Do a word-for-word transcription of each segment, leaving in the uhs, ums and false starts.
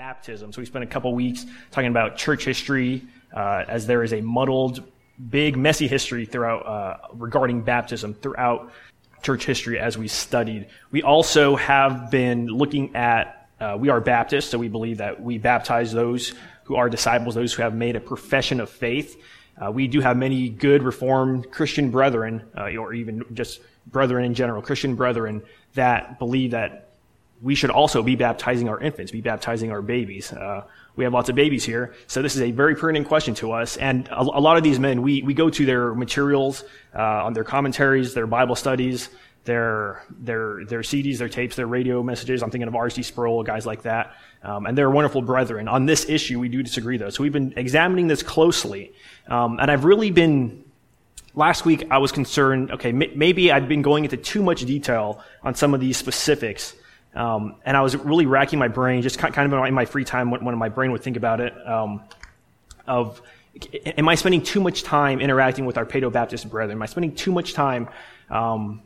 baptism. So we spent a couple weeks talking about church history, uh, as there is a muddled, big, messy history throughout uh, regarding baptism throughout church history as we studied. We also have been looking at, uh, we are Baptists, so we believe that we baptize those who are disciples, those who have made a profession of faith. Uh, we do have many good Reformed Christian brethren, uh, or even just brethren in general, Christian brethren, that believe that we should also be baptizing our infants, be baptizing our babies. Uh, we have lots of babies here, so this is a very pertinent question to us. And a, a lot of these men, we, we go to their materials, uh, on their commentaries, their Bible studies, their, their, their C Ds, their tapes, their radio messages. I'm thinking of R C Sproul, guys like that. Um, and they're wonderful brethren. On this issue, we do disagree though. So we've been examining this closely. Um, and I've really been, last week I was concerned, okay, m- maybe I'd been going into too much detail on some of these specifics. Um, and I was really racking my brain, just kind of in my free time when, when my brain would think about it, um, of, am I spending too much time interacting with our Paedo-Baptist brethren? Am I spending too much time, um,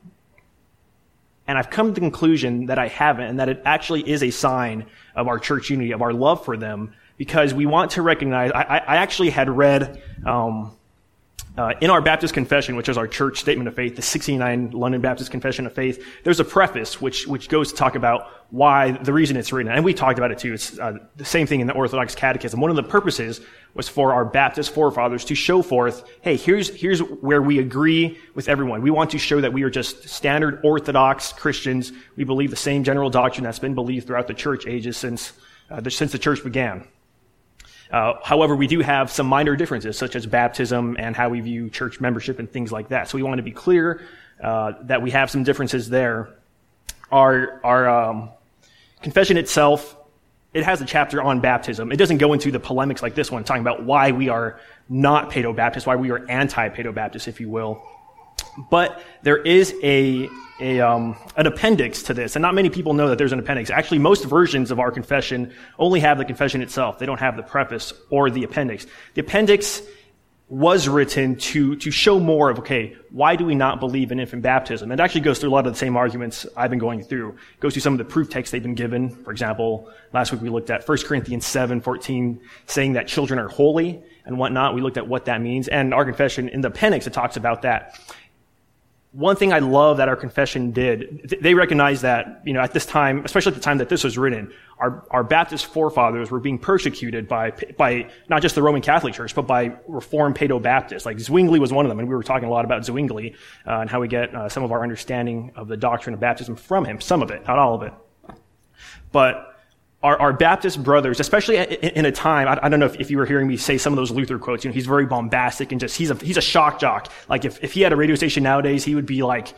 and I've come to the conclusion that I haven't, and that it actually is a sign of our church unity, of our love for them, because we want to recognize, I, I actually had read, um, Uh, in our Baptist Confession, which is our church statement of faith, the sixty-nine London Baptist Confession of Faith, there's a preface which which goes to talk about why, the reason it's written. And we talked about it too. It's uh, the same thing in the Orthodox Catechism. One of the purposes was for our Baptist forefathers to show forth, hey, here's here's where we agree with everyone. We want to show that we are just standard Orthodox Christians. We believe the same general doctrine that's been believed throughout the church ages since uh, the, since the church began. Uh, however, we do have some minor differences, such as baptism and how we view church membership and things like that. So we want to be clear uh, that we have some differences there. Our our um, confession itself, it has a chapter on baptism. It doesn't go into the polemics like this one, talking about why we are not Paedo-Baptist, why we are anti-Paedo-Baptist, if you will. But there is a a um, an appendix to this, and not many people know that there's an appendix. Actually, most versions of our confession only have the confession itself. They don't have the preface or the appendix. The appendix was written to to show more of, okay, why do we not believe in infant baptism? It actually goes through a lot of the same arguments I've been going through. It goes through some of the proof texts they've been given. For example, last week we looked at First Corinthians seven fourteen, saying that children are holy and whatnot. We looked at what that means. And our confession, in the appendix, it talks about that. One thing I love that our confession did, they recognized that, you know, at this time, especially at the time that this was written, our, our Baptist forefathers were being persecuted by, by not just the Roman Catholic Church, but by Reformed Paedo-Baptists. Like Zwingli was one of them, and we were talking a lot about Zwingli, uh, and how we get uh, some of our understanding of the doctrine of baptism from him. Some of it, not all of it. But Our, our Baptist brothers, especially in, in a time, I, I don't know if, if you were hearing me say some of those Luther quotes, you know, he's very bombastic and just, he's a, he's a shock jock. Like if, if he had a radio station nowadays, he would be like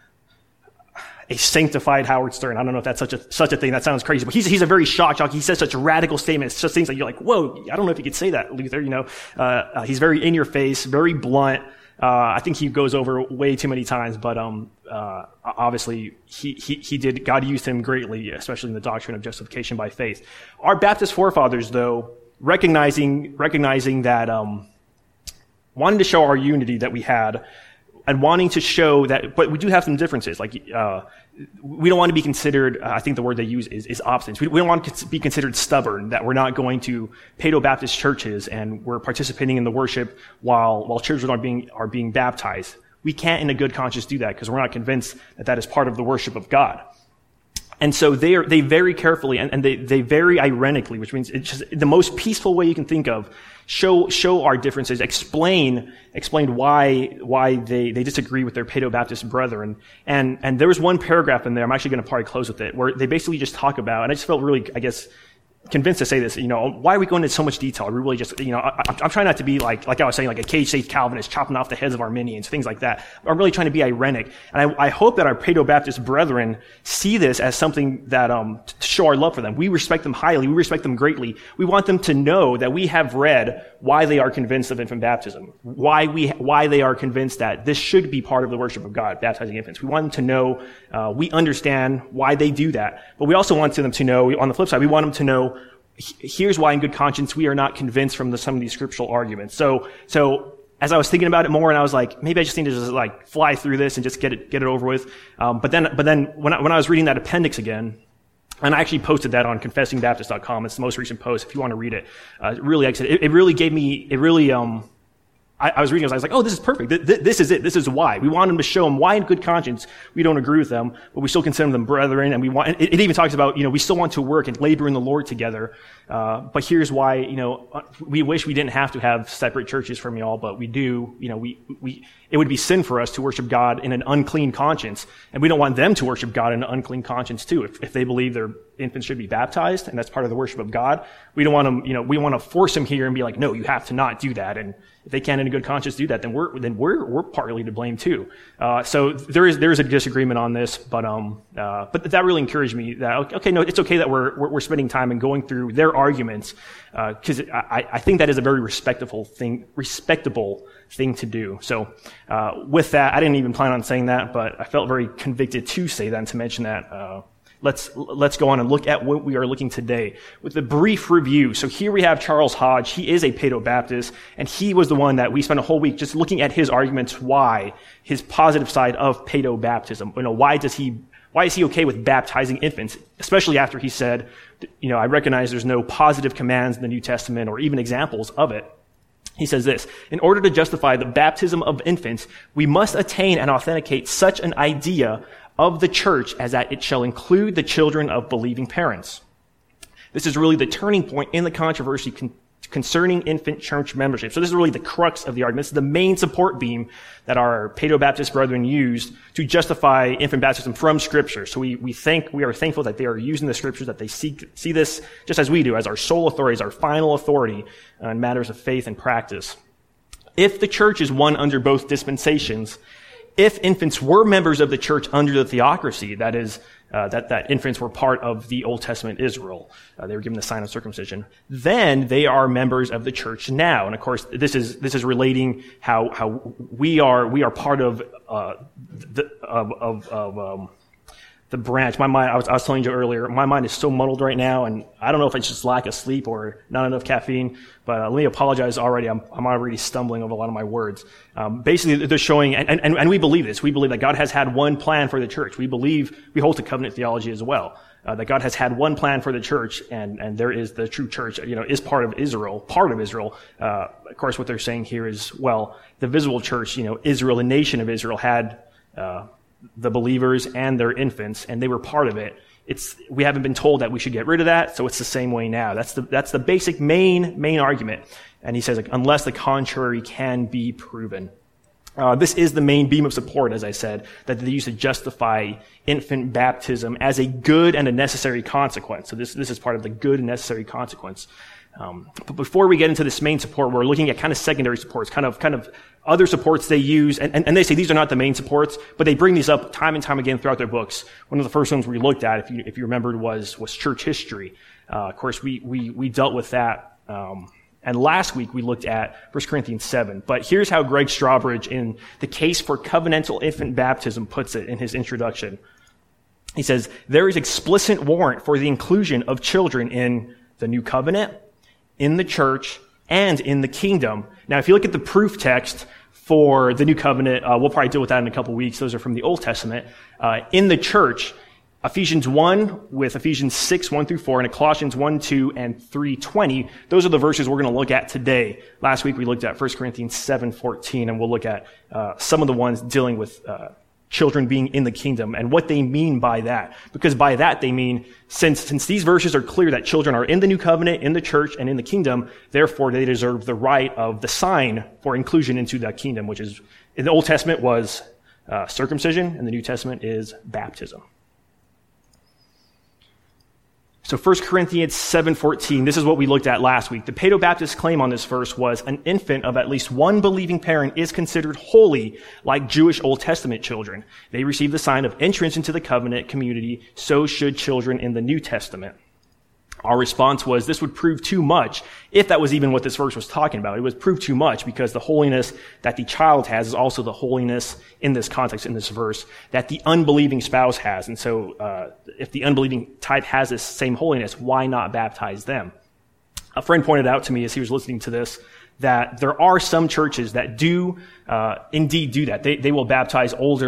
a sanctified Howard Stern. I don't know if that's such a, such a thing. That sounds crazy, but he's, he's a very shock jock. He says such radical statements, such things that you're like, whoa, I don't know if you could say that, Luther, you know, uh, uh he's very in your face, very blunt. Uh, I think he goes over way too many times, but, um, uh, obviously he, he, he did, God used him greatly, especially in the doctrine of justification by faith. Our Baptist forefathers, though, recognizing, recognizing that, um, wanting to show our unity that we had, and wanting to show that, but we do have some differences. Like, uh, we don't want to be considered, uh, I think the word they use is, is obstinate. We, we don't want to be considered stubborn, that we're not going to Paedo-Baptist churches and we're participating in the worship while, while children are being, are being baptized. We can't in a good conscience do that because we're not convinced that that is part of the worship of God. And so they are, they very carefully, and, and they, they very ironically, which means it's just the most peaceful way you can think of, show, show our differences, explain, explain why, why they, they disagree with their Paedo-Baptist brethren. And, and there was one paragraph in there, I'm actually going to probably close with it, where they basically just talk about, and I just felt really, I guess, convinced to say this, you know, why are we going into so much detail? We really just, you know, I, I'm trying not to be like, like I was saying, like a cage-safe Calvinist chopping off the heads of Arminians, things like that. I'm really trying to be ironic. And I, I hope that our Paedo-Baptist brethren see this as something that, um, to show our love for them. We respect them highly. We respect them greatly. We want them to know that we have read why they are convinced of infant baptism, why we, why they are convinced that this should be part of the worship of God, baptizing infants. We want them to know, uh, we understand why they do that. But we also want them to know, on the flip side, we want them to know, here's why in good conscience we are not convinced from the, some of these scriptural arguments. So, so as I was thinking about it more, and I was like, maybe I just need to just like fly through this and just get it, get it over with. Um, but then, but then when I, when I was reading that appendix again, And I actually posted that on confessing baptist dot com. It's the most recent post if you want to read it. Uh, really, like I said, it, it really gave me, it really, um, I, I was reading it, I was like, oh, this is perfect. Th- th- this is it. This is why. We want them to show them why in good conscience we don't agree with them, but we still consider them brethren, and we want, and it, it even talks about, you know, we still want to work and labor in the Lord together. Uh, but here's why, you know, we wish we didn't have to have separate churches from y'all, but we do. You know, we, we, it would be sin for us to worship God in an unclean conscience, and we don't want them to worship God in an unclean conscience too. If, if they believe their infants should be baptized, and that's part of the worship of God, we don't want them, you know, we want to force them here and be like, no, you have to not do that. And if they can't in a good conscience do that, then we're, then we're, we're partly to blame too. Uh, so there is, there is a disagreement on this, but, um, uh, but that really encouraged me that, okay, no, it's okay that we're, we're, we're spending time and going through their arguments, uh, cause I, I think that is a very respectable thing, respectable thing to do. So, uh, with that, I didn't even plan on saying that, but I felt very convicted to say that and to mention that, uh, Let's, let's go on and look at what we are looking today with a brief review. So here we have Charles Hodge. He is a Paedo-Baptist, and he was the one that we spent a whole week just looking at his arguments why, his positive side of Paedo-Baptism. You know, why does he, why is he okay with baptizing infants? Especially after he said, you know, I recognize there's no positive commands in the New Testament or even examples of it. He says this, in order to justify the baptism of infants, we must attain and authenticate such an idea of the church as that it shall include the children of believing parents. This is really the turning point in the controversy con- concerning infant church membership. So this is really the crux of the argument. This is the main support beam that our Paedo-Baptist brethren used to justify infant baptism from Scripture. So we, we think, we are thankful that they are using the Scriptures, that they see, see this just as we do, as our sole authority, as our final authority in matters of faith and practice. If the church is one under both dispensations, if infants were members of the church under the theocracy, that is, uh, that, that infants were part of the Old Testament Israel, uh, they were given the sign of circumcision, then they are members of the church now. And of course, this is, this is relating how, how we are, we are part of, uh, the, of, of, of, um, the branch. My mind, I was, I was telling you earlier, my mind is so muddled right now, and I don't know if it's just lack of sleep or not enough caffeine, but uh, let me apologize already. I'm, I'm already stumbling over a lot of my words. Um, basically, they're showing, and, and, and we believe this. We believe that God has had one plan for the church. We believe, we hold to covenant theology as well, uh, that God has had one plan for the church, and, and there is the true church, you know, is part of Israel, part of Israel. Uh, of course, what they're saying here is, well, the visible church, you know, Israel, the nation of Israel had, uh, the believers and their infants, and they were part of it. It's, we haven't been told that we should get rid of that, so it's the same way now. That's the, that's the basic main, main argument. And he says, like, unless the contrary can be proven. Uh, this is the main beam of support, as I said, that they use to justify infant baptism as a good and a necessary consequence. So this, this is part of the good and necessary consequence. Um, but before we get into this main support, we're looking at kind of secondary supports, kind of, kind of other supports they use, and, and, and they say these are not the main supports, but they bring these up time and time again throughout their books. One of the first ones we looked at, if you, if you remembered, was, was church history. Uh, of course, we, we, we dealt with that, um, and last week we looked at First Corinthians seven. But here's how Greg Strawbridge in The Case for Covenantal Infant Baptism puts it in his introduction. He says, there is explicit warrant for the inclusion of children in the New Covenant, in the church, and in the kingdom. Now, if you look at the proof text for the New Covenant, uh, we'll probably deal with that in a couple weeks. Those are from the Old Testament. Uh, in the church, Ephesians one with Ephesians six, one through four, and Colossians one, two, and three, twenty. Those are the verses we're going to look at today. Last week we looked at First Corinthians seven, fourteen, and we'll look at uh, some of the ones dealing with uh, children being in the kingdom and what they mean by that. Because by that they mean, since, since these verses are clear that children are in the new covenant, in the church, and in the kingdom, therefore they deserve the right of the sign for inclusion into that kingdom, which is, in the Old Testament was uh, circumcision, and the New Testament is baptism. So First Corinthians seven fourteen, this is what we looked at last week. The Paedo-Baptist claim on this verse was an infant of at least one believing parent is considered holy like Jewish Old Testament children. They receive the sign of entrance into the covenant community, so should children in the New Testament. Our response was this would prove too much, if that was even what this verse was talking about. It would prove too much because the holiness that the child has is also the holiness in this context, in this verse, that the unbelieving spouse has. And so uh, if the unbelieving type has this same holiness, why not baptize them? A friend pointed out to me as he was listening to this that there are some churches that do uh, indeed do that. They, they will baptize older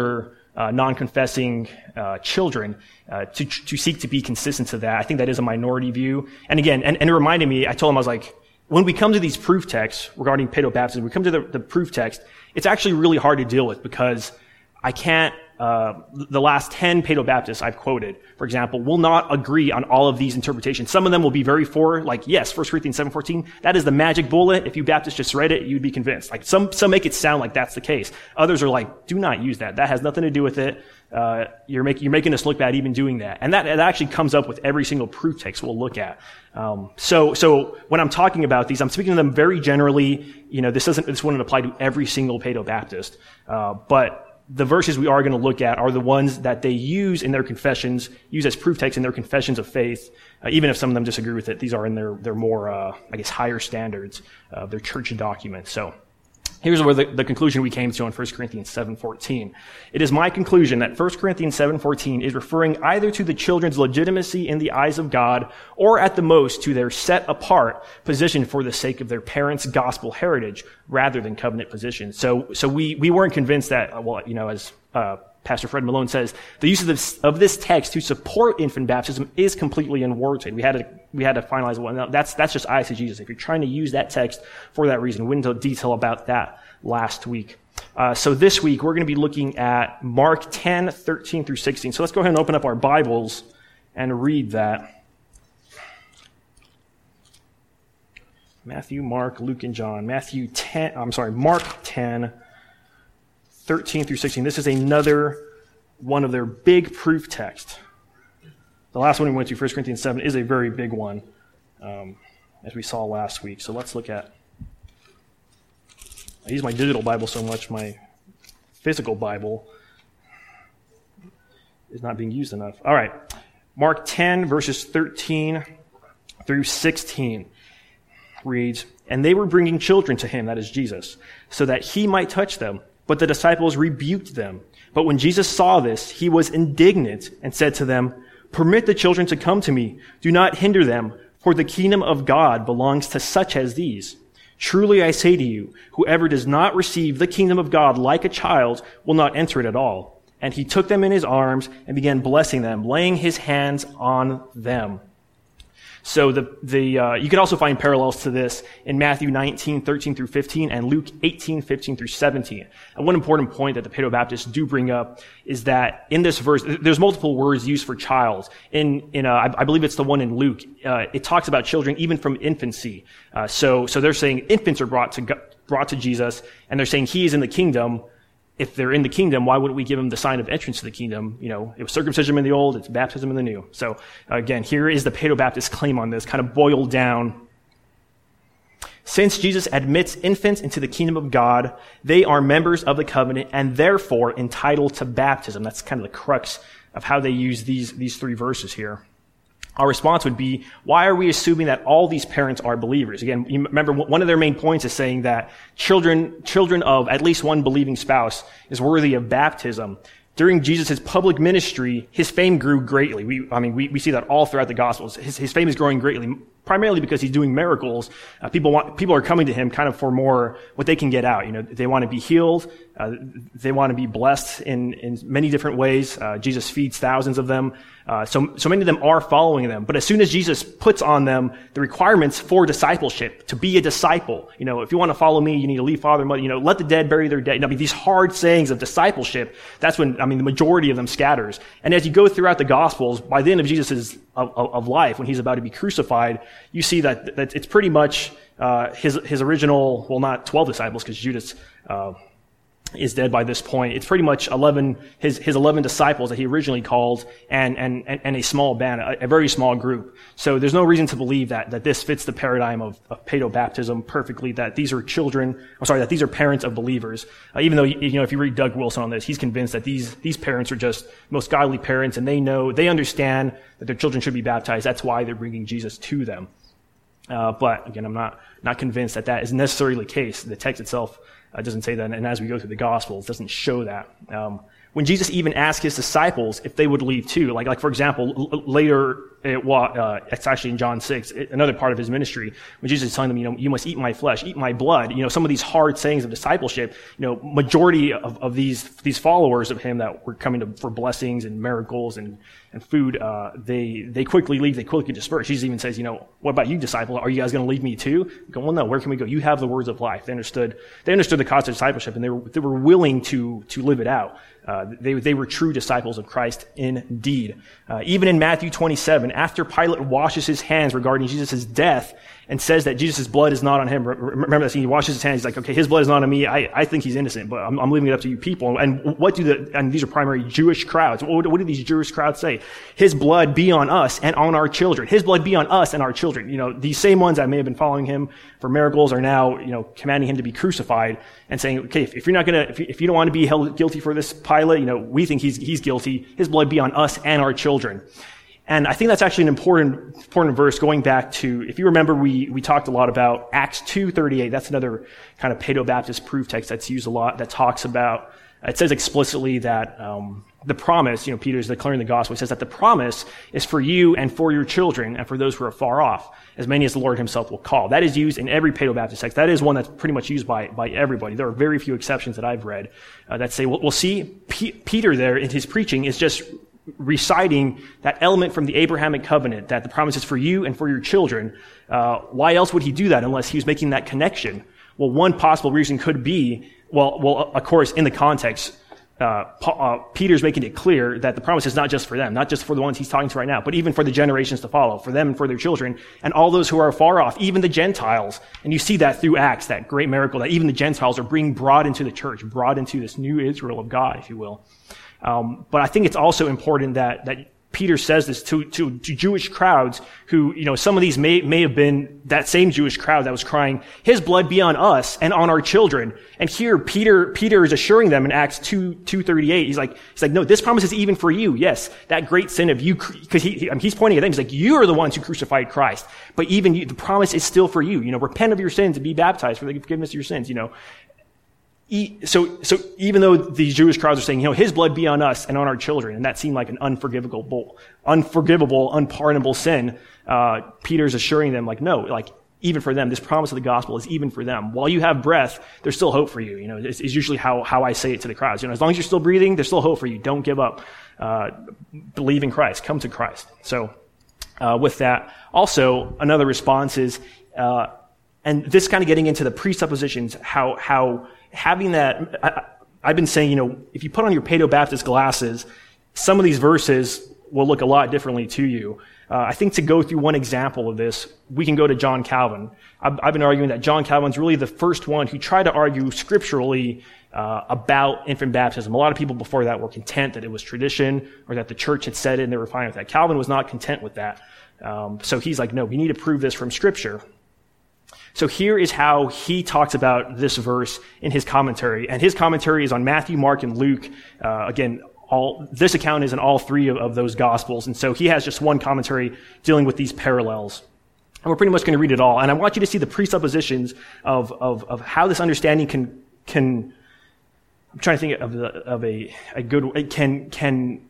uh, non-confessing uh, children uh, to to seek to be consistent to that. I think that is a minority view. And again, and, and it reminded me, I told him, I was like, when we come to these proof texts regarding paedobaptism, we come to the, the proof text, it's actually really hard to deal with because I can't, uh, the last ten paedobaptists I've quoted, for example, will not agree on all of these interpretations. Some of them will be very for, like, yes, First Corinthians seven fourteen, that is the magic bullet. If you Baptists just read it, you'd be convinced. Like, some, some make it sound like that's the case. Others are like, do not use that. That has nothing to do with it. Uh, you're making, you're making us look bad even doing that. And that, that actually comes up with every single proof text we'll look at. Um, so, so when I'm talking about these, I'm speaking to them very generally. You know, this doesn't, this wouldn't apply to every single paedobaptist. Uh, but, the verses we are going to look at are the ones that they use in their confessions, use as proof texts in their confessions of faith, uh, even if some of them disagree with it. These are in their, their more, uh, I guess, higher standards of their church documents. So here's where the, the conclusion we came to on First Corinthians seven fourteen. It is my conclusion that First Corinthians seven fourteen is referring either to the children's legitimacy in the eyes of God or at the most to their set-apart position for the sake of their parents' gospel heritage rather than covenant position. So so we, we weren't convinced that, well, you know, as uh, Pastor Fred Malone says, the use of this, of this text to support infant baptism is completely unwarranted. We had to, we had to finalize one. Well, that's, that's just eisegesis. If you're trying to use that text for that reason, we went into detail about that last week. Uh, so this week, we're going to be looking at Mark ten, thirteen through sixteen. So let's go ahead and open up our Bibles and read that. Matthew, Mark, Luke, and John. Matthew ten, I'm sorry, Mark ten, thirteen through sixteen. This is another one of their big proof texts. The last one we went to, First Corinthians seven, is a very big one, um, as we saw last week. So let's look at, I use my digital Bible so much, my physical Bible is not being used enough. All right, Mark ten, verses thirteen through sixteen reads, "And they were bringing children to him," that is Jesus, "so that he might touch them. But the disciples rebuked them. But when Jesus saw this, he was indignant and said to them, 'Permit the children to come to me. Do not hinder them, for the kingdom of God belongs to such as these. Truly I say to you, whoever does not receive the kingdom of God like a child will not enter it at all.' And he took them in his arms and began blessing them, laying his hands on them." So the, the, uh, you can also find parallels to this in Matthew nineteen, thirteen through fifteen and Luke eighteen, fifteen through seventeen. And one important point that the Paedobaptists do bring up is that in this verse, there's multiple words used for child. In, in, uh, I, I believe it's the one in Luke, uh, it talks about children even from infancy. Uh, so, so they're saying infants are brought to, brought to Jesus, and they're saying he is in the kingdom. If they're in the kingdom, why wouldn't we give them the sign of entrance to the kingdom? You know, it was circumcision in the old, it's baptism in the new. So again, here is the Paedobaptist claim on this, kind of boiled down. "Since Jesus admits infants into the kingdom of God, they are members of the covenant and therefore entitled to baptism." That's kind of the crux of how they use these, these three verses here. Our response would be, why are we assuming that all these parents are believers? Again, you remember one of their main points is saying that children, children of at least one believing spouse is worthy of baptism. During Jesus' public ministry, his fame grew greatly. We, I mean, we, we see that all throughout the Gospels. His, his fame is growing greatly, primarily because he's doing miracles. Uh, people want, people are coming to him kind of for more what they can get out. You know, they want to be healed. Uh, they want to be blessed in, in many different ways. Uh, Jesus feeds thousands of them. Uh, so, so many of them are following them. But as soon as Jesus puts on them the requirements for discipleship, to be a disciple, you know, if you want to follow me, you need to leave father and mother, you know, let the dead bury their dead. I mean, these hard sayings of discipleship, that's when, I mean, the majority of them scatters. And as you go throughout the Gospels, by the end of Jesus' of, of life, when he's about to be crucified, you see that, that it's pretty much, uh, his, his original, well, not twelve disciples, because Judas, uh, is dead by this point. It's pretty much eleven, his, his eleven disciples that he originally called and, and, and a small band, a, a very small group. So there's no reason to believe that, that this fits the paradigm of, of paedobaptism perfectly, that these are children, I'm sorry, that these are parents of believers. Uh, even though, you know, if you read Doug Wilson on this, he's convinced that these, these parents are just most godly parents and they know, they understand that their children should be baptized. That's why they're bringing Jesus to them. Uh, but again, I'm not, not convinced that that is necessarily the case. The text itself Uh, doesn't say that, and as we go through the Gospels, it doesn't show that. Um, when Jesus even asked his disciples if they would leave too, like, like for example, l- later it, uh, it's actually in John six, another part of his ministry, when Jesus is telling them, you know, you must eat my flesh, eat my blood. You know, some of these hard sayings of discipleship, you know, majority of, of these, these followers of him that were coming to, for blessings and miracles and, and food, uh, they, they quickly leave, they quickly disperse. Jesus even says, you know, what about you, disciple? Are you guys going to leave me too? They go, well, no, where can we go? You have the words of life. They understood, they understood the cost of discipleship, and they were, they were willing to, to live it out. Uh, they, they were true disciples of Christ indeed. Uh, even in Matthew twenty-seven, after Pilate washes his hands regarding Jesus' death and says that Jesus' blood is not on him, remember that scene, he washes his hands, he's like, okay, his blood is not on me, I, I think he's innocent, but I'm, I'm leaving it up to you people. And what do the, and these are primary Jewish crowds, what, what do these Jewish crowds say? His blood be on us and on our children. His blood be on us and our children. You know, these same ones that may have been following him for miracles are now, you know, commanding him to be crucified and saying, okay, if, if you're not gonna, if you, if you don't want to be held guilty for this Pilate, you know, we think he's, he's guilty. His blood be on us and our children. And I think that's actually an important, important verse going back to, if you remember, we, we talked a lot about Acts two thirty-eight. That's another kind of Paedo-Baptist proof text that's used a lot that talks about, it says explicitly that, um, the promise, you know, Peter's declaring the gospel. He says that the promise is for you and for your children and for those who are far off, as many as the Lord himself will call. That is used in every Paedo-Baptist text. That is one that's pretty much used by, by everybody. There are very few exceptions that I've read uh, that say, well, we'll see P- Peter there in his preaching is just reciting that element from the Abrahamic covenant, that the promise is for you and for your children. Uh, why else would he do that unless he was making that connection? Well, one possible reason could be, well, well, of course, in the context, uh, Paul, uh, Peter's making it clear that the promise is not just for them, not just for the ones he's talking to right now, but even for the generations to follow, for them and for their children, and all those who are far off, even the Gentiles. And you see that through Acts, that great miracle, that even the Gentiles are being brought into the church, brought into this new Israel of God, if you will. Um, but I think it's also important that, that Peter says this to, to, to Jewish crowds who, you know, some of these may, may have been that same Jewish crowd that was crying, his blood be on us and on our children. And here Peter, Peter is assuring them in Acts two, two thirty-eight. He's like, he's like, no, this promise is even for you. Yes, that great sin of you, cause he, he I mean, he's pointing at them. He's like, you are the ones who crucified Christ. But even you, the promise is still for you. You know, repent of your sins and be baptized for the forgiveness of your sins, you know. So, so even though these Jewish crowds are saying, you know, his blood be on us and on our children, and that seemed like an unforgivable, unforgivable, unpardonable sin, uh, Peter's assuring them, like, no, like, even for them, this promise of the gospel is even for them. While you have breath, there's still hope for you. You know, it's, it's usually how, how I say it to the crowds. You know, as long as you're still breathing, there's still hope for you. Don't give up. Uh, believe in Christ. Come to Christ. So, uh, with that, also, another response is, uh, and this kind of getting into the presuppositions, how, how, having that, I, I've been saying, you know, if you put on your Paedo-Baptist glasses, some of these verses will look a lot differently to you. Uh, I think to go through one example of this, we can go to John Calvin. I've, I've been arguing that John Calvin's really the first one who tried to argue scripturally uh, about infant baptism. A lot of people before that were content that it was tradition or that the church had said it and they were fine with that. Calvin was not content with that. Um, so he's like, no, we need to prove this from Scripture. So here is how he talks about this verse in his commentary. And his commentary is on Matthew, Mark, and Luke. Uh, again, all this account is in all three of, of those Gospels. And so he has just one commentary dealing with these parallels. And we're pretty much going to read it all. And I want you to see the presuppositions of, of, of how this understanding can, can, I'm trying to think of, the, of a, a good, can, can,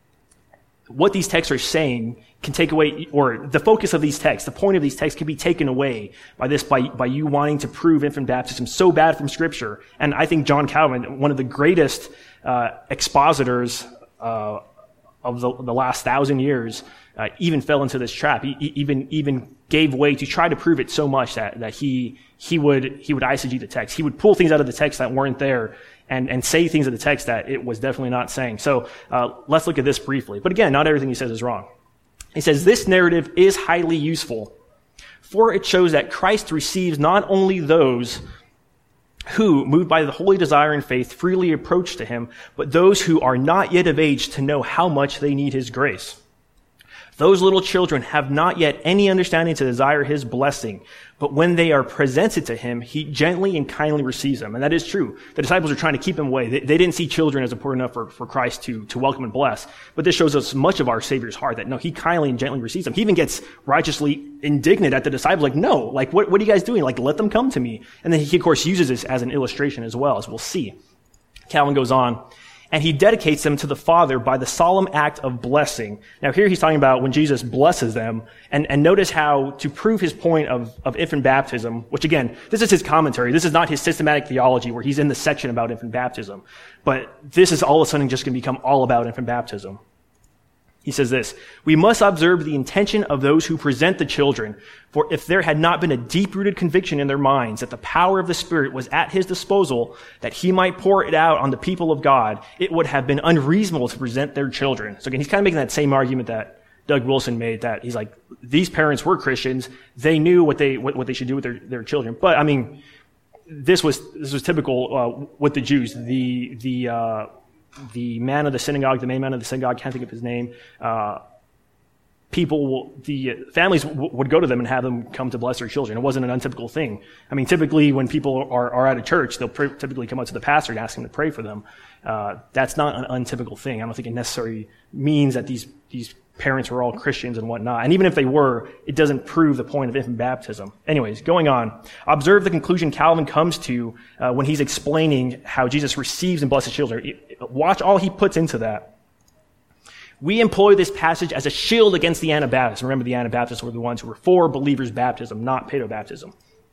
what these texts are saying can take away, or the focus of these texts, the point of these texts can be taken away by this, by, by you wanting to prove infant baptism so bad from Scripture. And I think John Calvin, one of the greatest, uh, expositors, uh, of the, the last thousand years, uh, even fell into this trap. He, he even, even gave way to try to prove it so much that, that he, he would, he would eisegete the text. He would pull things out of the text that weren't there and, and say things in the text that it was definitely not saying. So, uh, let's look at this briefly. But again, not everything he says is wrong. He says, this narrative is highly useful, for it shows that Christ receives not only those who, moved by the holy desire and faith, freely approach to him, but those who are not yet of age to know how much they need his grace. Those little children have not yet any understanding to desire his blessing, but when they are presented to him, he gently and kindly receives them. And that is true. The disciples are trying to keep him away. They, they didn't see children as important enough for, for Christ to, to welcome and bless. But this shows us much of our Savior's heart, that no, he kindly and gently receives them. He even gets righteously indignant at the disciples, like, no, like, what, what are you guys doing? Like, let them come to me. And then he, of course, uses this as an illustration as well, as we'll see. Calvin goes on, and he dedicates them to the Father by the solemn act of blessing. Now here he's talking about when Jesus blesses them, and, and notice how to prove his point of, of infant baptism, which again, this is his commentary. This is not his systematic theology where he's in the section about infant baptism. But this is all of a sudden just going to become all about infant baptism. He says this, "We must observe the intention of those who present the children, for if there had not been a deep-rooted conviction in their minds that the power of the Spirit was at his disposal, that he might pour it out on the people of God, it would have been unreasonable to present their children." So again, he's kind of making that same argument that Doug Wilson made, that he's like, these parents were Christians, they knew what they what, what they should do with their, their children. But I mean, this was this was typical uh, with the Jews. The the uh, the man of the synagogue, the main man of the synagogue, can't think of his name, uh, people, the families w- would go to them and have them come to bless their children. It wasn't an untypical thing. I mean, typically when people are, are at a church, they'll pr- typically come up to the pastor and ask him to pray for them. Uh, that's not an untypical thing. I don't think it necessarily means that these, these parents were all Christians and whatnot. And even if they were, it doesn't prove the point of infant baptism. Anyways, going on. Observe the conclusion Calvin comes to uh, when he's explaining how Jesus receives and blesses children. Watch all he puts into that. "We employ this passage as a shield against the Anabaptists." Remember, the Anabaptists were the ones who were for believers' baptism, not paedobaptism.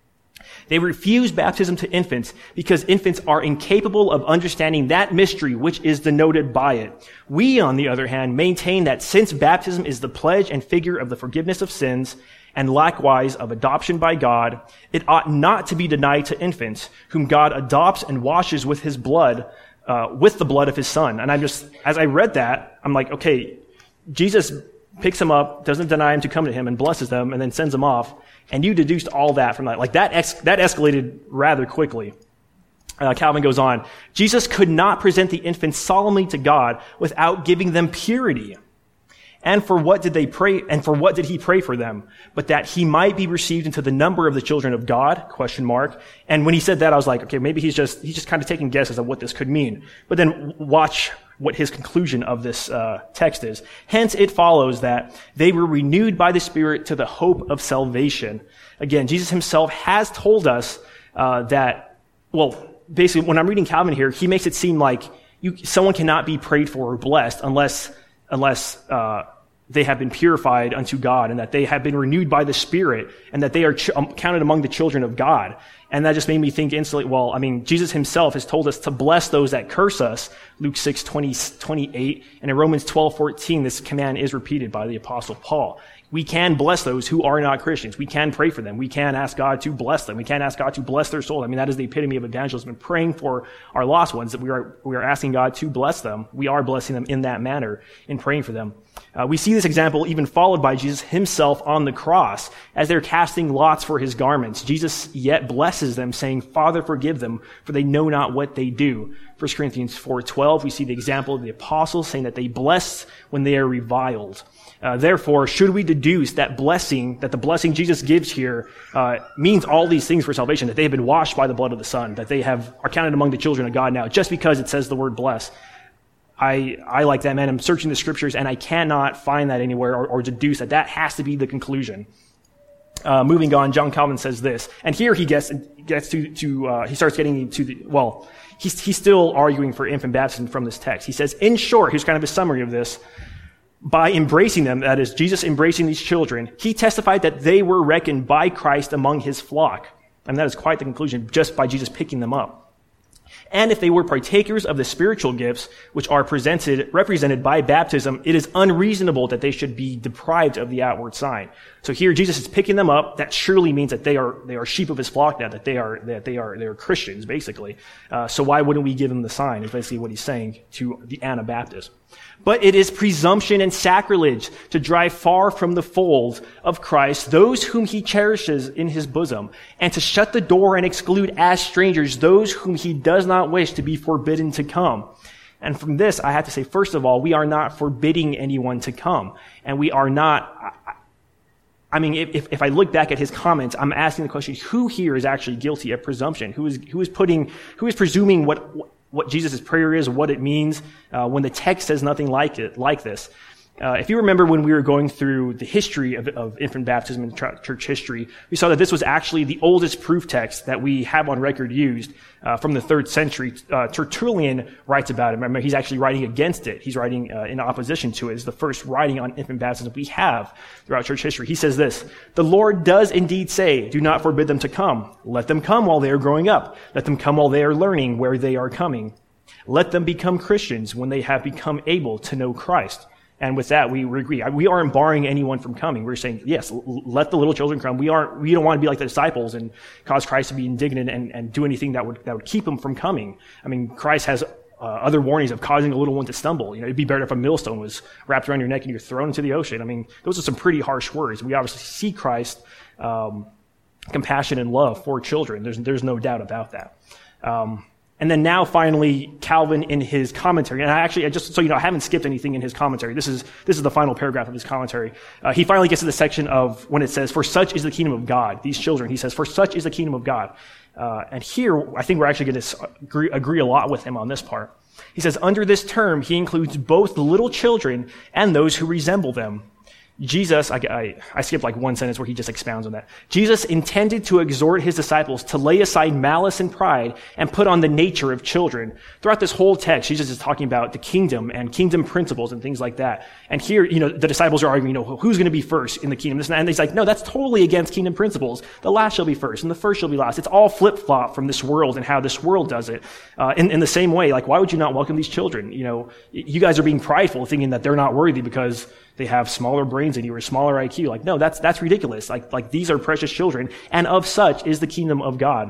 "They refuse baptism to infants because infants are incapable of understanding that mystery which is denoted by it. We, on the other hand, maintain that since baptism is the pledge and figure of the forgiveness of sins, and likewise of adoption by God, it ought not to be denied to infants, whom God adopts and washes with his blood, uh, with the blood of his Son." And I'm just, as I read that, I'm like, okay, Jesus picks them up, doesn't deny him to come to him, and blesses them, and then sends them off. And you deduced all that from that. Like that, ex- that escalated rather quickly. Uh, Calvin goes on, "Jesus could not present the infants solemnly to God without giving them purity. And for what did they pray? And for what did he pray for them? But that he might be received into the number of the children of God? Question mark. And when he said that, I was like, okay, maybe he's just he's just kind of taking guesses at what this could mean. But then watch what his conclusion of this uh, text is. "Hence it follows that they were renewed by the Spirit to the hope of salvation." Again, Jesus himself has told us uh, that. Well, basically, when I'm reading Calvin here, he makes it seem like you, someone cannot be prayed for or blessed unless unless uh, they have been purified unto God, and that they have been renewed by the Spirit, and that they are ch- um, counted among the children of God. And that just made me think instantly, well, I mean, Jesus himself has told us to bless those that curse us, Luke six, twenty, twenty-eight, and in Romans twelve, fourteen, this command is repeated by the Apostle Paul. We can bless those who are not Christians. We can pray for them. We can ask God to bless them. We can ask God to bless their soul. I mean, that is the epitome of evangelism, and praying for our lost ones, that we are, we are asking God to bless them. We are blessing them in that manner, in praying for them. Uh, we see this example even followed by Jesus himself on the cross. As they're casting lots for his garments, Jesus yet blesses them, saying, "Father, forgive them, for they know not what they do." First Corinthians four twelve, we see the example of the apostles saying that they bless when they are reviled. Uh, therefore, should we deduce that blessing, that the blessing Jesus gives here, uh, means all these things for salvation, that they have been washed by the blood of the Son, that they have are counted among the children of God now, just because it says the word bless? I, I like that, man. I'm searching the scriptures and I cannot find that anywhere, or, or deduce that that has to be the conclusion. Uh, moving on, John Calvin says this, and here he gets, gets to, to, uh, he starts getting to the, well, he's, he's still arguing for infant baptism from this text. He says, in short, here's kind of a summary of this. By embracing them, that is, Jesus embracing these children, he testified that they were reckoned by Christ among his flock. And that is quite the conclusion, just by Jesus picking them up. And if they were partakers of the spiritual gifts, which are presented, represented by baptism, it is unreasonable that they should be deprived of the outward sign. So here Jesus is picking them up. That surely means that they are, they are sheep of his flock now, that they are, that they are, they are Christians, basically. Uh, so why wouldn't we give them the sign? Is basically what he's saying to the Anabaptists. But it is presumption and sacrilege to drive far from the fold of Christ those whom he cherishes in his bosom, and to shut the door and exclude as strangers those whom he does not wish to be forbidden to come. And from this, I have to say, first of all, we are not forbidding anyone to come. And we are not, I, I mean, if, if I look back at his comments, I'm asking the question, who here is actually guilty of presumption? Who is, who is putting, who is presuming what, what Jesus' prayer is, what it means, uh, when the text says nothing like it, like this? Uh, if you remember when we were going through the history of, of infant baptism in tr- church history, we saw that this was actually the oldest proof text that we have on record used uh, from the third century. Uh, Tertullian writes about it. Remember, he's actually writing against it. He's writing uh, in opposition to it. It's the first writing on infant baptism we have throughout church history. He says this: "The Lord does indeed say, do not forbid them to come. Let them come while they are growing up. Let them come while they are learning where they are coming. Let them become Christians when they have become able to know Christ." And with that, we agree. We aren't barring anyone from coming. We're saying, yes, let the little children come. We aren't, we don't want to be like the disciples and cause Christ to be indignant and, and do anything that would, that would keep him from coming. I mean, Christ has uh, other warnings of causing a little one to stumble. You know, it'd be better if a millstone was wrapped around your neck and you're thrown into the ocean. I mean, those are some pretty harsh words. We obviously see Christ, um, compassion and love for children. There's, there's no doubt about that. Um, And then now finally, Calvin in his commentary, and I actually, I just, so you know, I haven't skipped anything in his commentary. This is, this is the final paragraph of his commentary. Uh, he finally gets to the section of when it says, "For such is the kingdom of God." These children, he says, "For such is the kingdom of God." Uh, and here, I think we're actually going to agree, agree a lot with him on this part. He says, "Under this term, he includes both the little children and those who resemble them. Jesus," I, I, I skipped like one sentence where he just expounds on that. "Jesus intended to exhort his disciples to lay aside malice and pride and put on the nature of children." Throughout this whole text, Jesus is talking about the kingdom and kingdom principles and things like that. And here, you know, the disciples are arguing, you know, who's going to be first in the kingdom? This and that. And he's like, no, that's totally against kingdom principles. The last shall be first and the first shall be last. It's all flip-flop from this world and how this world does it. Uh, in, in the same way, like, why would you not welcome these children? You know, you guys are being prideful, thinking that they're not worthy because they have smaller brains than you or smaller I Q. Like, no, that's, that's ridiculous. Like, like these are precious children, and of such is the kingdom of God.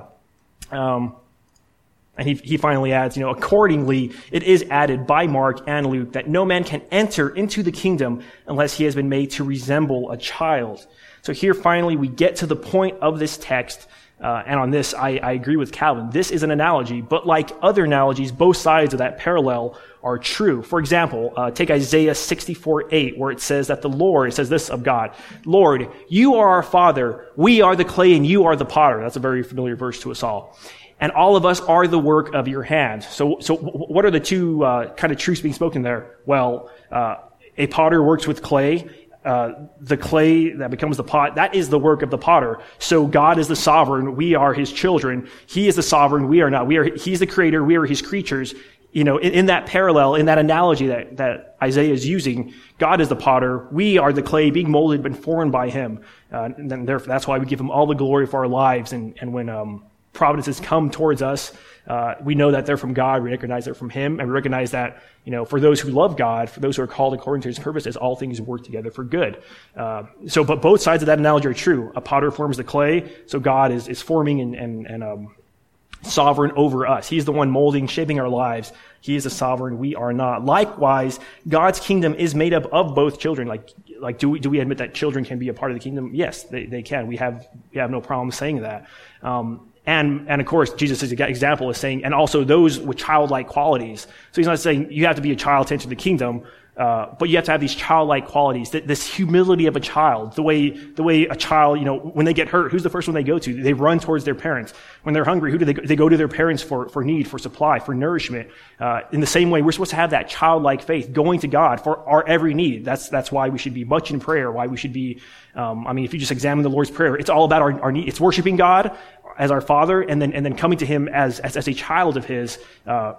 Um, and he, he finally adds, you know, accordingly, it is added by Mark and Luke that no man can enter into the kingdom unless he has been made to resemble a child. So here finally we get to the point of this text. Uh, and on this, I, I agree with Calvin. This is an analogy, but like other analogies, both sides of that parallel are true. For example, uh, take Isaiah sixty-four eight, where it says that the Lord, it says this of God, "Lord, you are our Father, we are the clay and you are the potter." That's a very familiar verse to us all. "And all of us are the work of your hand." So, so what are the two uh, kind of truths being spoken there? Well, uh, a potter works with clay. Uh, the clay that becomes the pot, that is the work of the potter. So God is the sovereign. We are his children. He is the sovereign. We are not. We are, he's the creator. We are his creatures. You know, in, in that parallel, in that analogy that, that Isaiah is using, God is the potter. We are the clay being molded and formed by him. Uh, and then therefore, that's why we give him all the glory for our lives. And, and when, um, providences come towards us, uh, we know that they're from God. We recognize they're from him. And we recognize that, you know, for those who love God, for those who are called according to his purposes, all things work together for good. Uh, so, but both sides of that analogy are true. A potter forms the clay. So God is, is forming and, and, and, um, sovereign over us. He's the one molding, shaping our lives. He is a sovereign. We are not. Likewise, God's kingdom is made up of both children. Like, like, do we, do we admit that children can be a part of the kingdom? Yes, they, they can. We have, we have no problem saying that. Um, And, and of course, Jesus' example is saying, and also those with childlike qualities. So he's not saying you have to be a child to enter the kingdom, uh, but you have to have these childlike qualities, this humility of a child, the way, the way a child, you know, when they get hurt, who's the first one they go to? They run towards their parents. When they're hungry, who do they go? They go to their parents for, for need, for supply, for nourishment. Uh, in the same way, we're supposed to have that childlike faith going to God for our every need. That's, that's why we should be much in prayer, why we should be, um, I mean, if you just examine the Lord's Prayer, it's all about our, our need. It's worshiping God as our Father, and then and then coming to him as as, as a child of his, uh,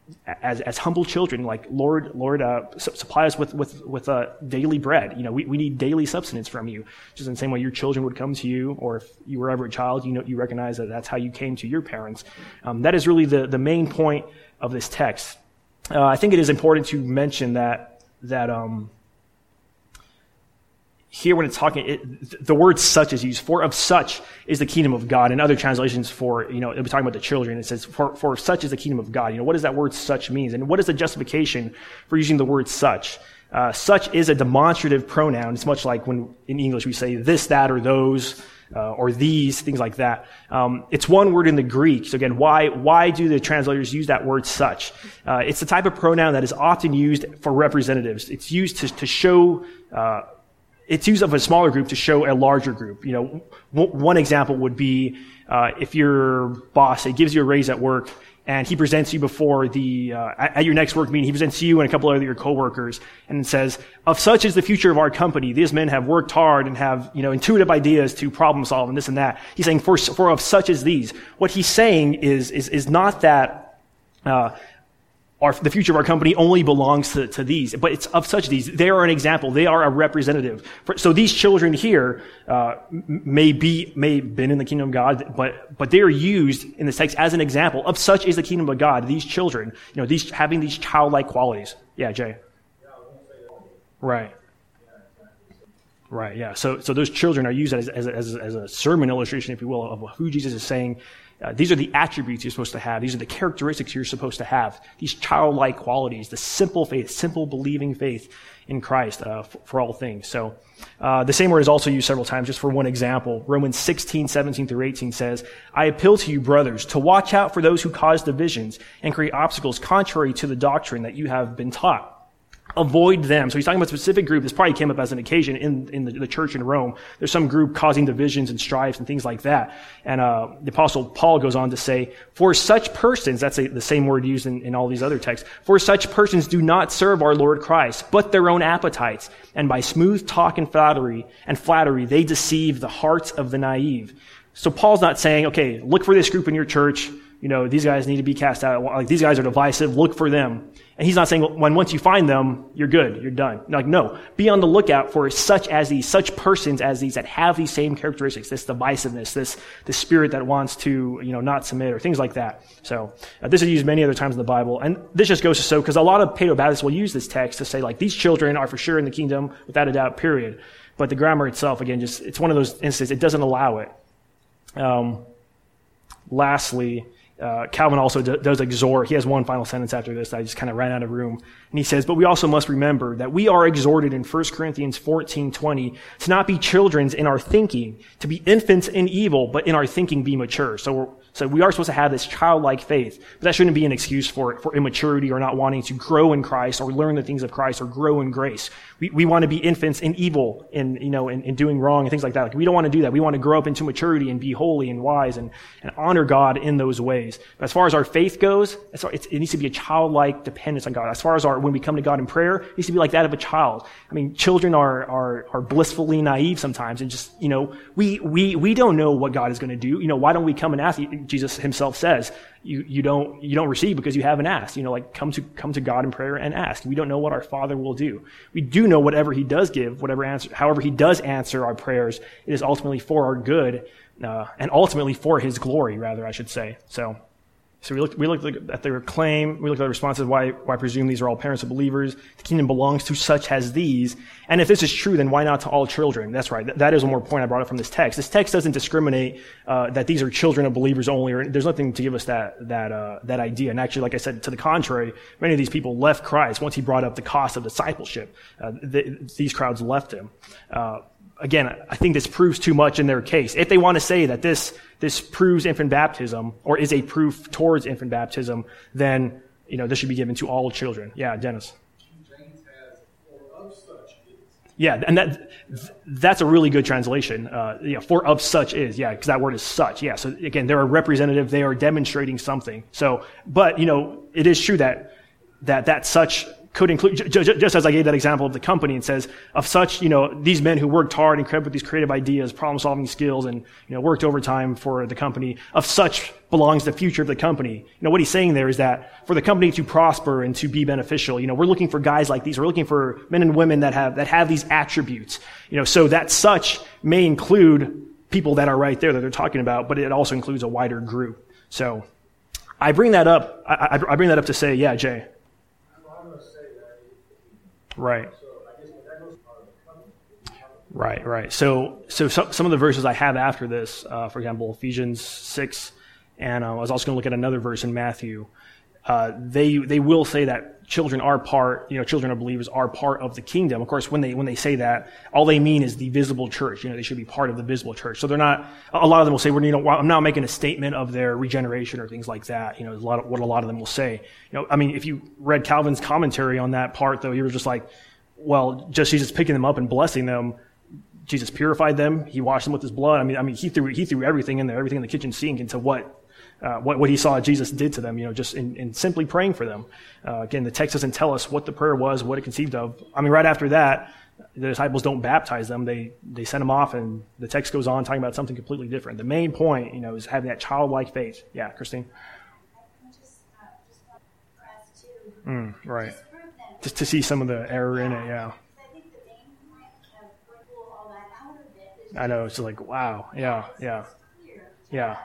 as as humble children, like, Lord, Lord, uh, su- supply us with with with uh, daily bread. You know, we, we need daily substance from you. Just in the same way your children would come to you, or if you were ever a child, you know, you recognize that that's how you came to your parents. Um, that is really the the main point of this text. Uh, I think it is important to mention that that um. Here, when it's talking, it, the word "such" is used. "For of such is the kingdom of God." In other translations, for, you know, it'll be talking about the children. It says, "For for such is the kingdom of God." You know, what does that word "such" mean? And what is the justification for using the word "such"? Uh, such is a demonstrative pronoun. It's much like when in English we say this, that, or those, uh, or these, things like that. Um, it's one word in the Greek. So again, why why do the translators use that word "such"? Uh, it's the type of pronoun that is often used for representatives. It's used to to show. Uh, it's used of a smaller group to show a larger group. You know, w- one example would be uh, if your boss, say, gives you a raise at work, and he presents you before the, uh, at your next work meeting, he presents you and a couple of your coworkers and says, of such is the future of our company. These men have worked hard and have, you know, intuitive ideas to problem solve and this and that. He's saying, for, for of such as these. What he's saying is, is, is not that, uh, Our, the future of our company only belongs to, to these, but it's of such these. They are an example. They are a representative. For, so these children here uh, may be may have been in the kingdom of God, but but they are used in this text as an example of such is the kingdom of God. These children, you know, these having these childlike qualities. Yeah, Jay. Right. Right. Yeah. So so those children are used as as as, as a sermon illustration, if you will, of who Jesus is saying. Uh, these are the attributes you're supposed to have. These are the characteristics you're supposed to have. These childlike qualities, the simple faith, simple believing faith in Christ uh, for, for all things. So uh, the same word is also used several times. Just for one example, Romans sixteen, seventeen through eighteen says, I appeal to you, brothers, to watch out for those who cause divisions and create obstacles contrary to the doctrine that you have been taught. Avoid them. So he's talking about a specific group. This probably came up as an occasion in, in the, the church in Rome. There's some group causing divisions and strifes and things like that. And uh, the Apostle Paul goes on to say, for such persons, that's a, the same word used in, in all these other texts, for such persons do not serve our Lord Christ, but their own appetites. And by smooth talk and flattery, and flattery, they deceive the hearts of the naive. So Paul's not saying, okay, look for this group in your church. You know, these guys need to be cast out. Like, these guys are divisive. Look for them. And he's not saying when once you find them, you're good, you're done. Like, no. Be on the lookout for such as these, such persons as these that have these same characteristics, this divisiveness, this, this spirit that wants to, you know, not submit or things like that. So, uh, this is used many other times in the Bible. And this just goes to show, because a lot of Paedo-Baptists will use this text to say, like, these children are for sure in the kingdom, without a doubt, period. But the grammar itself, again, just, it's one of those instances, it doesn't allow it. Um, lastly, Uh, Calvin also d- does exhort. He has one final sentence after this that I just kind of ran out of room. And he says, but we also must remember that we are exhorted in First Corinthians fourteen twenty to not be children in our thinking, to be infants in evil, but in our thinking be mature. So we're, so we are supposed to have this childlike faith, but that shouldn't be an excuse for for immaturity or not wanting to grow in Christ or learn the things of Christ or grow in grace. We we want to be infants in evil, in you know, in, in doing wrong and things like that. Like, we don't want to do that. We want to grow up into maturity and be holy and wise and, and honor God in those ways. But as far as our faith goes, as far, it, it needs to be a childlike dependence on God. As far as our when we come to God in prayer, it needs to be like that of a child. I mean, children are are are blissfully naive sometimes, and just you know, we we we don't know what God is going to do. You know, why don't we come and ask? Jesus himself says, you you don't you don't receive because you haven't asked. You know, like come to come to God in prayer and ask. We don't know what our Father will do. We do know whatever He does give, whatever answer, however He does answer our prayers, it is ultimately for our good, uh, and ultimately for His glory, rather, I should say. So. So we looked, we looked at their claim, we looked at the responses, why, why I presume these are all parents of believers. The kingdom belongs to such as these. And if this is true, then why not to all children? That's right. That, that is one more point I brought up from this text. This text doesn't discriminate, uh, that these are children of believers only, or there's nothing to give us that, that, uh, that idea. And actually, like I said, to the contrary, many of these people left Christ once He brought up the cost of discipleship. Uh, the, these crowds left Him. Uh, Again, I think this proves too much in their case. If they want to say that this this proves infant baptism or is a proof towards infant baptism, then you know this should be given to all children. Yeah, Dennis. James has for of such is. Yeah, and that that's a really good translation. Uh, yeah, for of such is. Yeah, because that word is such. Yeah. So again, they're a representative. They are demonstrating something. So, but you know, it is true that that that such could include, just as I gave that example of the company, it says, of such, you know, these men who worked hard and came up with these creative ideas, problem-solving skills, and, you know, worked overtime for the company, of such belongs the future of the company. You know, what he's saying there is that for the company to prosper and to be beneficial, you know, we're looking for guys like these. We're looking for men and women that have, that have these attributes. You know, so that such may include people that are right there that they're talking about, but it also includes a wider group. So I bring that up, I, I bring that up to say, yeah, Jay. Right. Right, right. So, so some, some of the verses I have after this, uh, for example, Ephesians six, and uh, I was also going to look at another verse in Matthew. Uh, they they will say that children are part, you know, children of believers are part of the kingdom. Of course, when they when they say that, all they mean is the visible church. You know, they should be part of the visible church. So they're not. A lot of them will say, "Well, you know, I'm not making a statement of their regeneration or things like that." You know, a lot of what a lot of them will say. You know, I mean, if you read Calvin's commentary on that part, though, he was just like, "Well, just Jesus picking them up and blessing them." Jesus purified them. He washed them with his blood. I mean, I mean, he threw he threw everything in there, everything in the kitchen sink into what uh, what what he saw Jesus did to them. You know, just in, in simply praying for them. Uh, again, the text doesn't tell us what the prayer was, what it conceived of. I mean, right after that, the disciples don't baptize them. They they send them off, and the text goes on talking about something completely different. The main point, you know, is having that childlike faith. Yeah, Christine. Just, uh, just want to ask too. Mm, right. Just prove that. Just to see some of the error in it. Yeah. I think the main point of pull all that out of it is I know. It's like wow. Yeah. Yeah. clear. Yeah.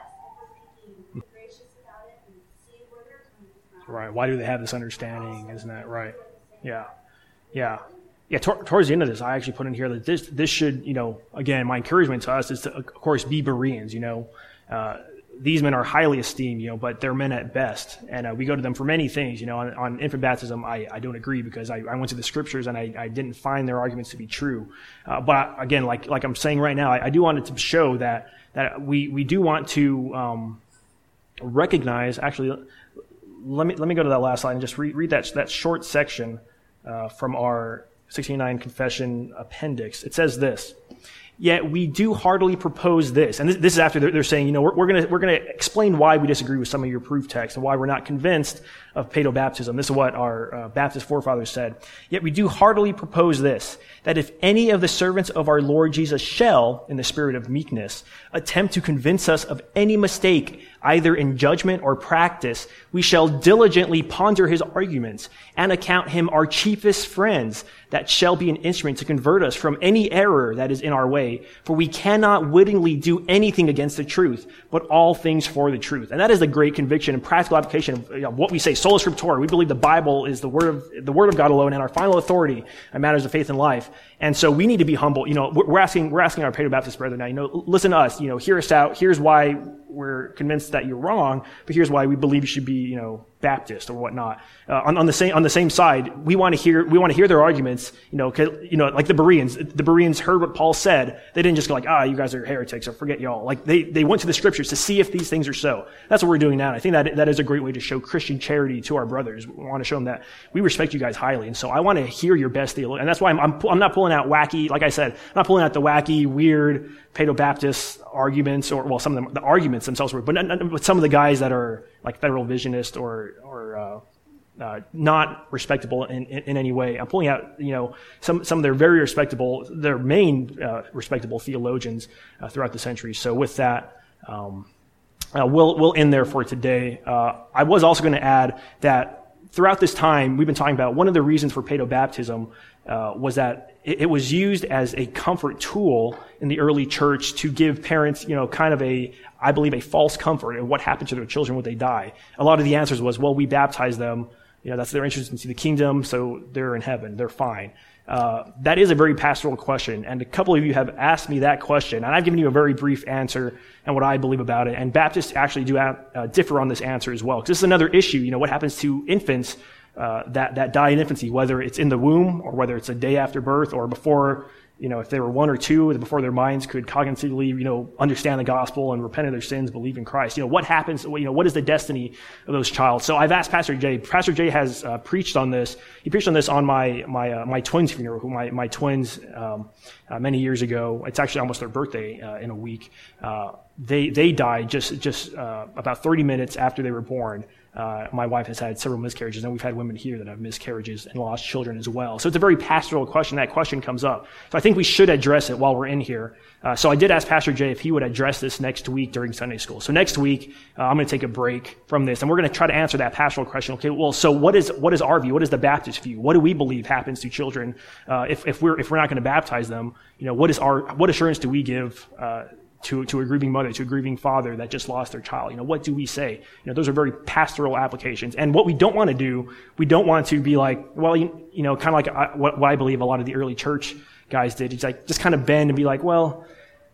Being gracious about it and see where they're coming from. Right. Why do they have this understanding? Isn't that right? Yeah. Yeah. Yeah. Tor- towards the end of this, I actually put in here that this this should, you know, again, my encouragement to us is to, of course, be Bereans. You know, uh, these men are highly esteemed, you know, but they're men at best, and uh, we go to them for many things. You know, on, on infant baptism, I, I don't agree because I, I went to the scriptures and I, I didn't find their arguments to be true. Uh, but again, like like I'm saying right now, I, I do want it to show that that we we do want to um, recognize. Actually, let me let me go to that last slide and just read, read that that short section uh, from our sixty-nine Confession Appendix. It says this: "Yet we do heartily propose this," and this, this is after they're, they're saying, you know, we're, we're going to we're going to explain why we disagree with some of your proof texts and why we're not convinced of paedobaptism. This is what our uh, Baptist forefathers said. "Yet we do heartily propose this, that if any of the servants of our Lord Jesus shall, in the spirit of meekness, attempt to convince us of any mistake, either in judgment or practice, we shall diligently ponder his arguments and account him our chiefest friends, that shall be an instrument to convert us from any error that is in our way. For we cannot wittingly do anything against the truth, but all things for the truth." And that is the great conviction and practical application of, you know, what we say, sola scriptura. We believe the Bible is the word of the word of God alone and our final authority on matters of faith and life. And so we need to be humble. You know, we're asking we're asking our Paedobaptist brethren now, you know, listen to us. You know, hear us out. Here's why we're convinced that you're wrong, but here's why we believe you should be, you know, Baptist or whatnot. Uh, on, on the same on the same side, we want to hear we want to hear their arguments. You know, cause, you know, like the Bereans. The Bereans heard what Paul said. They didn't just go like, ah, you guys are heretics, or forget y'all. Like they they went to the scriptures to see if these things are so. That's what we're doing now. And I think that that is a great way to show Christian charity to our brothers. We want to show them that we respect you guys highly, and so I want to hear your best theologian. And that's why I'm I'm, I'm not pulling out wacky. Like I said, I'm not pulling out the wacky, weird Paedobaptist arguments, or well, some of them, the arguments themselves were, but, not, but some of the guys that are like Federal Visionist or or uh, uh, not respectable in, in, in any way. I'm pulling out, you know, some some of their very respectable, their main uh, respectable theologians uh, throughout the centuries. So with that, um, uh, we'll we'll end there for today. Uh, I was also going to add that throughout this time we've been talking about one of the reasons for paedobaptism uh, was that it, it was used as a comfort tool in the early church to give parents, you know, kind of a, I believe, a false comfort in what happened to their children when they die. A lot of the answers was, well, we baptize them, you know, that's their interest into the kingdom, so they're in heaven, they're fine. Uh, that is a very pastoral question, and a couple of you have asked me that question, and I've given you a very brief answer and what I believe about it, and Baptists actually do uh, differ on this answer as well, because this is another issue, you know, what happens to infants uh, that, that die in infancy, whether it's in the womb or whether it's a day after birth or before, you know, if they were one or two, before their minds could cognitively, you know, understand the gospel and repent of their sins, believe in Christ. You know, what happens, you know, what is the destiny of those child? So I've asked Pastor Jay. Pastor Jay has uh, preached on this. He preached on this on my my uh, my twins' funeral, who my, my twins um, uh, many years ago. It's actually almost their birthday uh, in a week. Uh, they they died just, just uh, about thirty minutes after they were born. Uh, my wife has had several miscarriages, and we've had women here that have miscarriages and lost children as well. So it's a very pastoral question. That question comes up. So I think we should address it while we're in here. Uh, so I did ask Pastor Jay if he would address this next week during Sunday school. So next week, uh, I'm going to take a break from this, and we're going to try to answer that pastoral question. Okay, well, so what is what is our view? What is the Baptist view? What do we believe happens to children uh, if if we're if we're not going to baptize them? You know, what is our what assurance do we give Uh, to, to a grieving mother, to a grieving father that just lost their child? You know, what do we say? You know, those are very pastoral applications. And what we don't want to do, we don't want to be like, well, you, you know, kind of like I, what, what I believe a lot of the early church guys did. It's like, just kind of bend and be like, well,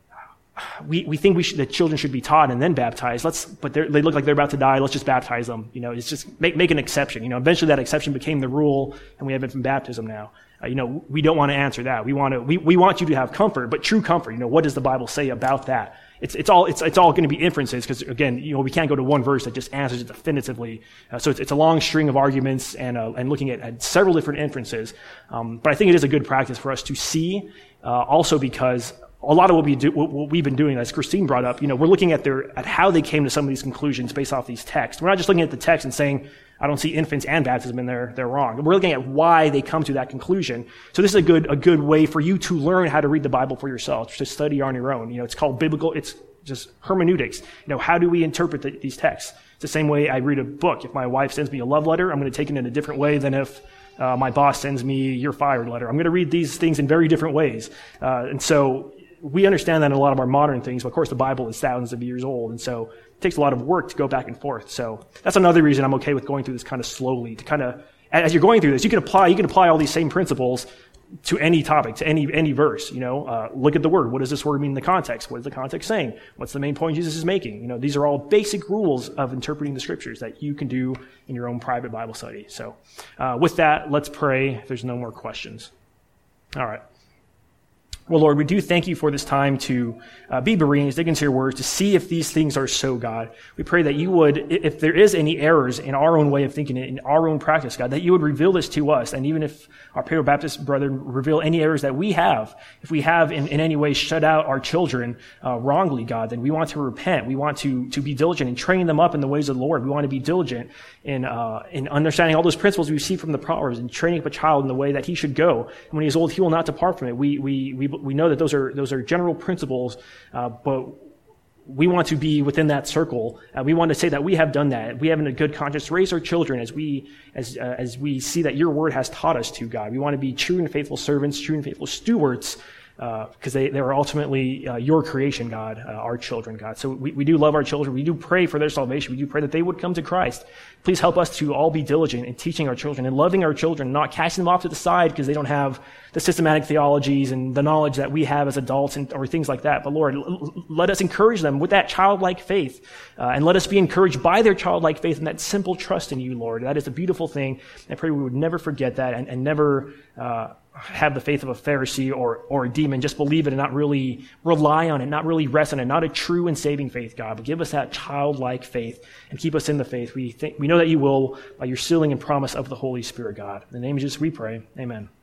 we, we think we should, that children should be taught and then baptized. Let's, but they look like they're about to die. Let's just baptize them. You know, it's just make, make an exception. You know, eventually that exception became the rule, and we have infant baptism now. Uh, you know, we don't want to answer that. We want to, we, we want you to have comfort, but true comfort. You know, what does the Bible say about that? It's, it's all, it's, it's all going to be inferences, because again, you know, we can't go to one verse that just answers it definitively. Uh, so it's, it's a long string of arguments and, uh, and looking at, at several different inferences. Um, but I think it is a good practice for us to see uh, also because a lot of what, we do, what we've been doing, as Christine brought up, you know, we're looking at their at how they came to some of these conclusions based off these texts. We're not just looking at the text and saying, I don't see infants and baptism in there, they're wrong. We're looking at why they come to that conclusion. So this is a good a good way for you to learn how to read the Bible for yourself, to study on your own. You know, it's called biblical, it's just hermeneutics. You know, how do we interpret the, these texts? It's the same way I read a book. If my wife sends me a love letter, I'm going to take it in a different way than if uh, my boss sends me you're fired letter. I'm going to read these things in very different ways. Uh, and so we understand that in a lot of our modern things, but of course the Bible is thousands of years old, and so it takes a lot of work to go back and forth. So that's another reason I'm okay with going through this kind of slowly, to kind of, as you're going through this, you can apply, you can apply all these same principles to any topic, to any any verse. You know, uh, look at the word. What does this word mean in the context? What is the context saying? What's the main point Jesus is making? You know, these are all basic rules of interpreting the scriptures that you can do in your own private Bible study. So uh, with that, let's pray if there's no more questions. All right. Well, Lord, we do thank you for this time to uh, be Bereans, dig into your words, to see if these things are so, God. We pray that you would, if there is any errors in our own way of thinking it, in our own practice, God, that you would reveal this to us. And even if our Paleo Baptist brethren reveal any errors that we have, if we have in, in any way shut out our children uh, wrongly, God, then we want to repent. We want to, to be diligent in training them up in the ways of the Lord. We want to be diligent in, uh, in understanding all those principles we see from the Proverbs and training up a child in the way that he should go. And when he is old, he will not depart from it. We, we, we, we know that those are those are general principles, uh, but we want to be within that circle. Uh, we want to say that we have done that. We have in a good conscience raised our children as we as uh, as we see that your word has taught us to, God. We want to be true and faithful servants, true and faithful stewards, because uh, they, they are ultimately uh, your creation, God, uh, our children, God. So we, we do love our children. We do pray for their salvation. We do pray that they would come to Christ. Please help us to all be diligent in teaching our children and loving our children, not casting them off to the side because they don't have the systematic theologies and the knowledge that we have as adults and, or things like that. But Lord, l- let us encourage them with that childlike faith, uh, and let us be encouraged by their childlike faith and that simple trust in you, Lord. That is a beautiful thing. I pray we would never forget that and, and never uh, have the faith of a Pharisee or, or a demon, just believe it and not really rely on it, not really rest on it, not a true and saving faith, God. But give us that childlike faith and keep us in the faith. We think, we know that you will by your sealing and promise of the Holy Spirit, God. In the name of Jesus we pray. Amen.